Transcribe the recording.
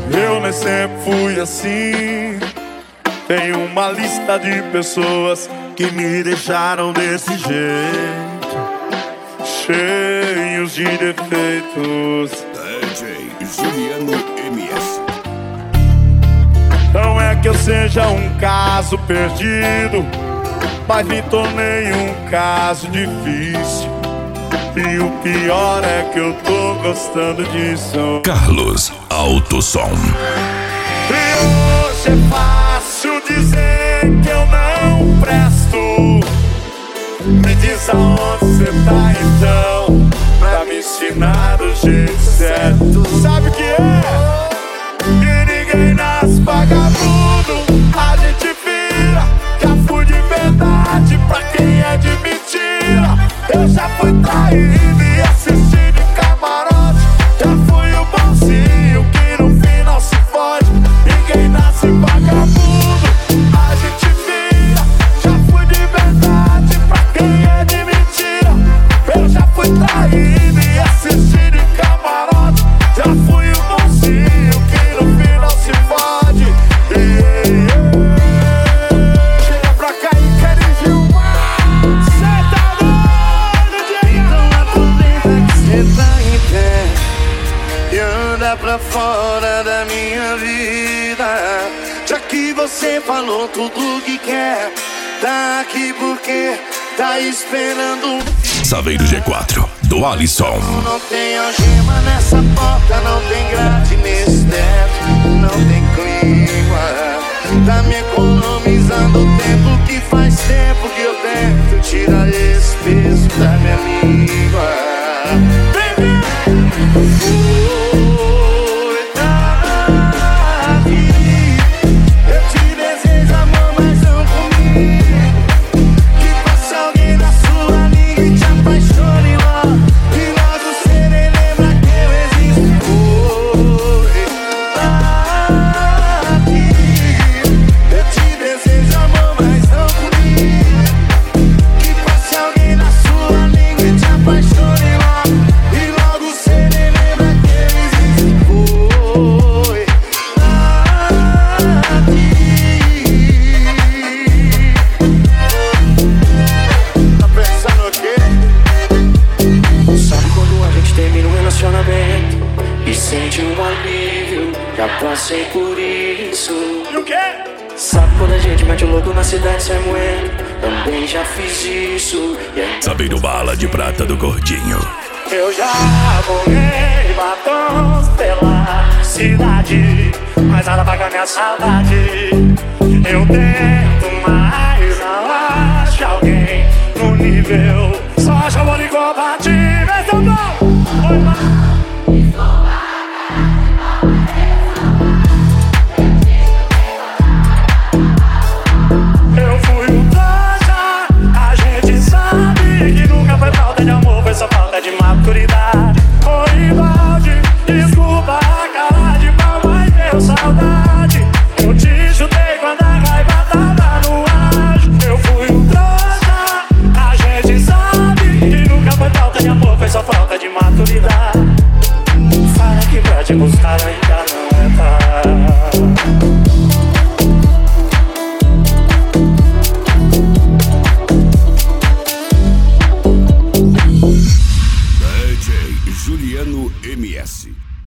Eu nem sempre fui assim. Tem uma lista de pessoas que me deixaram desse jeito, cheios de defeitos. DJ Juliano MS. Não é que eu seja um caso perdido, mas me tornei um caso difícil. E o pior é que eu tô gostando disso. Carlos Autosom. E hoje é fácil dizer que eu não presto. Me diz aonde você tá então, pra me ensinar do jeito certo. Sabe o que é? E ninguém nasce vagabundo, a gente vira. Já fui de verdade pra quem é de mentira. Eu já fui traído e assisti de camarote. Já fui o bonzinho que no final se fode. Ninguém nasce vagabundo, a gente vira. Já fui de verdade pra quem é de mentira. Eu já fui traído e assisti de camarote. Já fui o bonzinho que no final se fode. Chega pra cá e quer filmar. Cê tá doido, diga. Então aproveita que cê tá em pé e anda pra fora da minha vida. Já que você falou tudo que quer, tá aqui porque tá esperando. Saveiro G4 do Alisson. Não tem algema nessa porta, não tem grade nesse teto, não tem clima. Tá me economizando o tempo que faz tempo que eu tento tirar esse peso da minha língua. Eu te desejo amor, mas não comigo. Que passe alguém na sua língua e te apaixone logo. E logo você nem lembra que eu existo. Eu te desejo amor, mas não comigo. Que passe alguém na sua língua e te apaixone logo. E logo você nem lembra que eu existo. Tá pensando o quê? Sabe quando a gente termina um relacionamento e sente um alívio? Já passei por isso. E o quê? Sabe quando a gente mete o louco na cidade sem moer? Também já fiz isso. E aí, Saveiro Bala de Prata do Gordinho. eu já borrei batons pela cidade, mas nada paga minha saudade. Eu tento, mas não acho alguém no nível. Só chamou de combate, vê se eu dou. Oi, mano. Eu fui um trouxa, a gente sabe que nunca foi falta de amor, foi só falta de maturidade. Oi, balde, desculpa a cara de pau, mas deu saudade. Eu te chutei quando a raiva tava no ar. Eu fui um trouxa, a gente sabe que nunca foi falta de amor, foi só falta de maturidade. Fala que vai te buscar aí.